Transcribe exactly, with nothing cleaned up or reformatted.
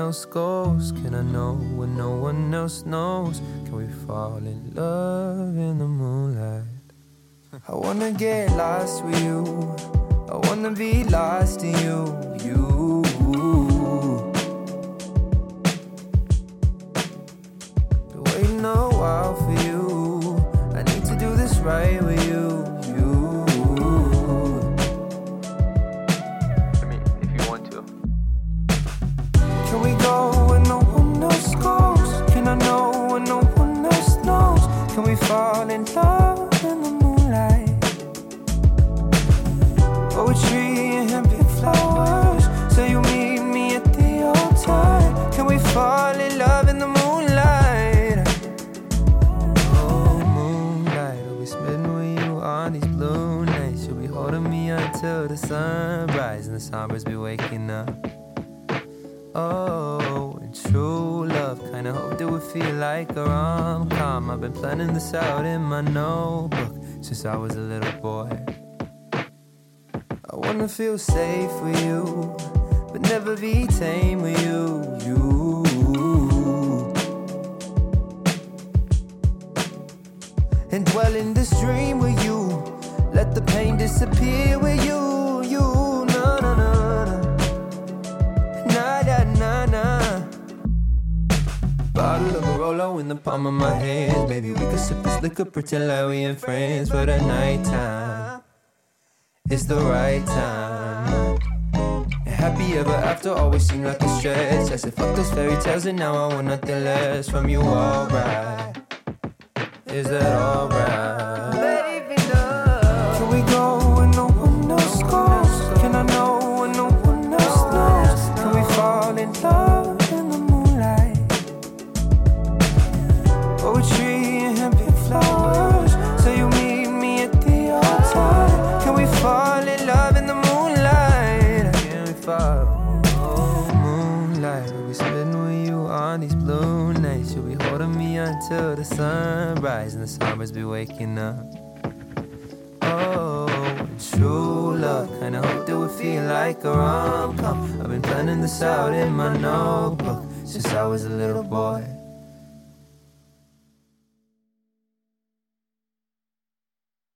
else goes? Can I know when no one else knows? Can we fall in love in the moonlight? I wanna get lost with you, I wanna be lost in you, you. Been waiting a while for you, I need to do this right with you, you. I mean, if you want to. Can we go where no one else goes? Can I know when no one else knows? Can we fall in love in the moonlight? Poetry and big flowers, so you meet me at the altar. Can we fall in love in the moonlight? Oh, moonlight, I'll be spending with you on these blue nights. You'll be holding me until the sunrise and the songbirds be waking up. Oh, and true love, kinda hoped it would feel like a rom-com. I've been planning this out in my notebook since I was a little boy. I wanna feel safe with you, but never be tame with you, you. And dwell in this dream with you, let the pain disappear with you, you. No, no, no, no. Nah, nah, nah, nah. Bottle of a Rolo in the palm of my hands. Maybe we could sip this liquor, pretend like we ain't friends for the nighttime. It's the right time. And happy ever after always seemed like a stretch. I said fuck those fairy tales and now I want nothing less from you, alright? Is that alright? Baby, no. Can we go where no one else goes? Can I know when no one else knows? Can we fall in love in the moonlight? Poetry and big flowers, so you meet me at the altar. Can we fall in love in the moonlight? Can we fall? Oh, moonlight, we'll be spending with you on these blue nights. You'll be holding me until the sunrise and the songbirds be waking up. Oh, true love, kinda hoped it would feel like a rom-com. I've been planning this out in my notebook since I was a little boy.